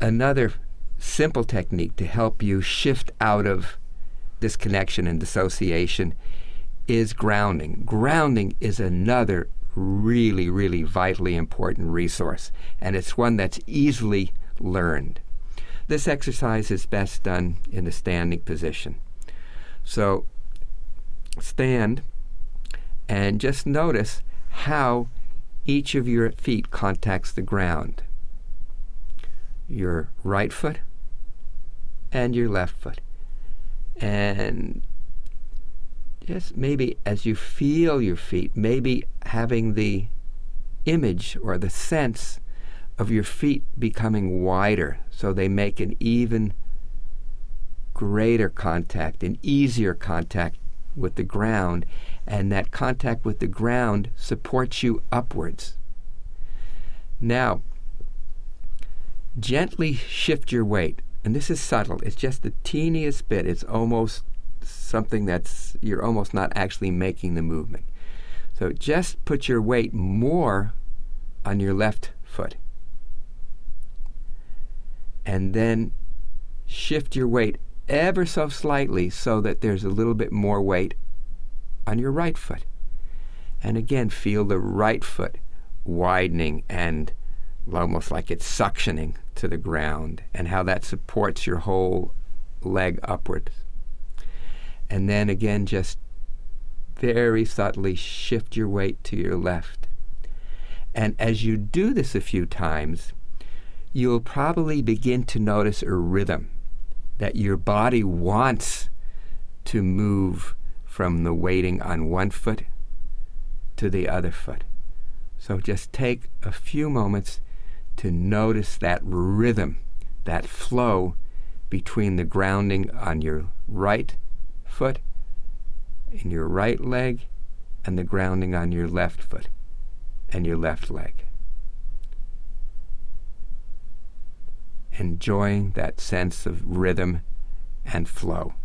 another simple technique to help you shift out of disconnection and dissociation is grounding. Grounding is another really, really vitally important resource, and it's one that's easily learned. This exercise is best done in a standing position. So stand and just notice how each of your feet contacts the ground. Your right foot and your left foot. And just maybe as you feel your feet, maybe having the image or the sense of your feet becoming wider so they make an even greater contact, an easier contact with the ground, and that contact with the ground supports you upwards. Now, gently shift your weight, and this is subtle. It's just the teeniest bit. It's almost something that's, you're almost not actually making the movement. So just put your weight more on your left foot. And then shift your weight ever so slightly so that there's a little bit more weight on your right foot. And again, feel the right foot widening and almost like it's suctioning to the ground, and how that supports your whole leg upwards. And then again, just very subtly shift your weight to your left. And as you do this a few times, you'll probably begin to notice a rhythm, that your body wants to move from the weighting on one foot to the other foot. So just take a few moments to notice that rhythm, that flow between the grounding on your right foot, in your right leg, and the grounding on your left foot and your left leg. Enjoying that sense of rhythm and flow.